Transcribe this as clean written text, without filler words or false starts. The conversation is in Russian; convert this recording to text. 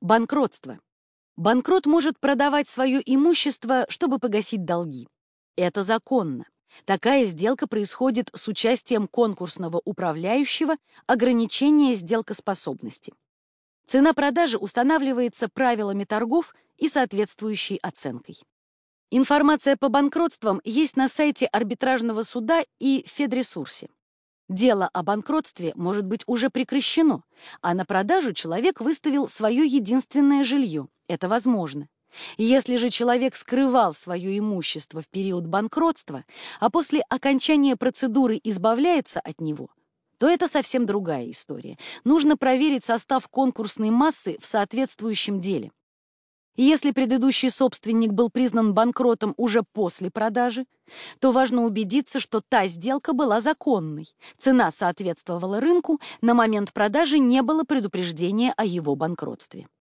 Банкротство. Банкрот может продавать свое имущество, чтобы погасить долги. Это законно. Такая сделка происходит с участием конкурсного управляющего, ограничения сделкоспособности. Цена продажи устанавливается правилами торгов и соответствующей оценкой. Информация по банкротствам есть на сайте арбитражного суда и Федресурсе. Дело о банкротстве может быть уже прекращено, а на продажу человек выставил свое единственное жилье. Это возможно. Если же человек скрывал свое имущество в период банкротства, а после окончания процедуры избавляется от него, то это совсем другая история. Нужно проверить состав конкурсной массы в соответствующем деле. Если предыдущий собственник был признан банкротом уже после продажи, то важно убедиться, что та сделка была законной, цена соответствовала рынку, на момент продажи не было предупреждения о его банкротстве.